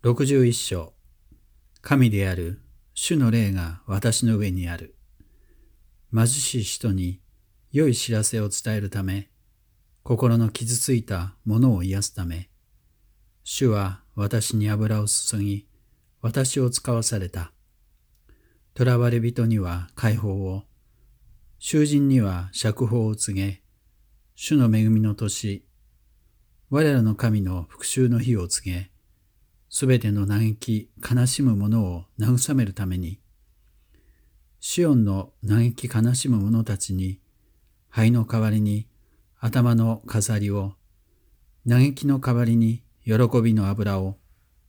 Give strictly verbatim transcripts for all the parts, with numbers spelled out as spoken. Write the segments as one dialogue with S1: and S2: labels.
S1: ろくじゅういっ章。神である主の霊が私の上にある。貧しい人に良い知らせを伝えるため、心の傷ついたものを癒すため、主は私に油を注ぎ、私を使わされた。囚われ人には解放を、囚人には釈放を告げ、主の恵みの年、我らの神の復讐の日を告げ、すべての嘆き悲しむ者を慰めるために、シオンの嘆き悲しむ者たちに、灰の代わりに頭の飾りを、嘆きの代わりに喜びの油を、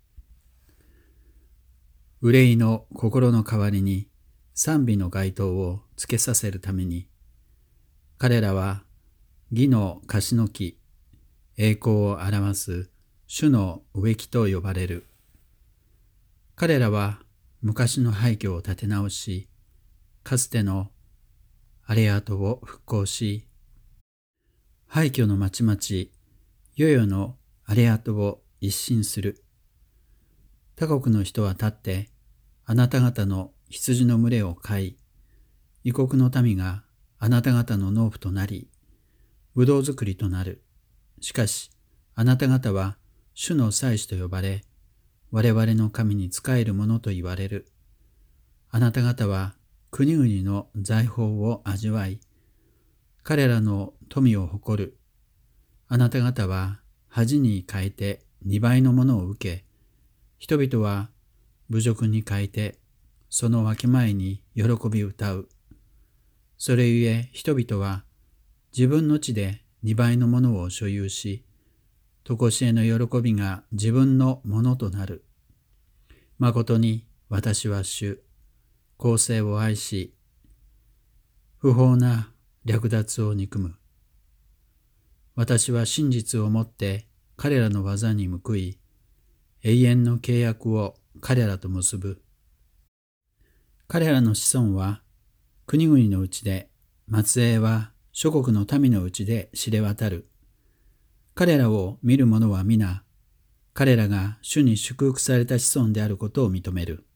S1: 憂いの心の代わりに賛美の街灯をつけさせるために、彼らは義の樫の木、栄光を表す主の植木と呼ばれる。彼らは昔の廃墟を建て直し、かつての荒れ跡を復興し、廃墟の町々、世々の荒れ跡を一新する。他国の人は立って、あなた方の羊の群れを飼い、異国の民があなた方の農夫となり、ぶどう作りとなる。しかし、あなた方は主の祭司と呼ばれ、我々の神に仕える者と言われる。あなた方は国々の財宝を味わい、彼らの富を誇る。あなた方は恥に変えて二倍のものを受け、人々は侮辱に変えて、その分け前に喜び歌う。それゆえ人々は自分の地で二倍のものを所有し、とこしえの喜びが自分のものとなる。まことに私は主、公正を愛し、不法な略奪を憎む。私は真実をもって彼らの技に報い、永遠の契約を彼らと結ぶ。彼らの子孫は国々のうちで、末裔は諸国の民のうちで知れ渡る。彼らを見る者は皆、彼らが主に祝福された子孫であることを認める。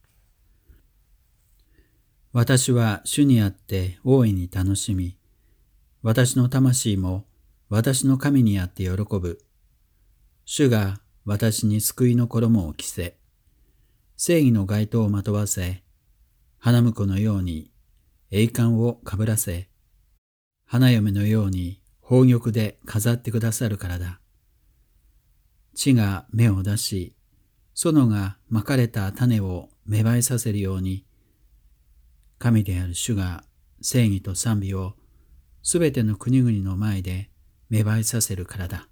S1: 私は主にあって大いに楽しみ、私の魂も私の神にあって喜ぶ。主が私に救いの衣を着せ、正義の街灯をまとわせ、花婿のように栄冠をかぶらせ、花嫁のように宝玉で飾ってくださるからだ。地が芽を出し、園がまかれた種を芽生えさせるように、神である主が正義と賛美をすべての国々の前で芽生えさせるからだ。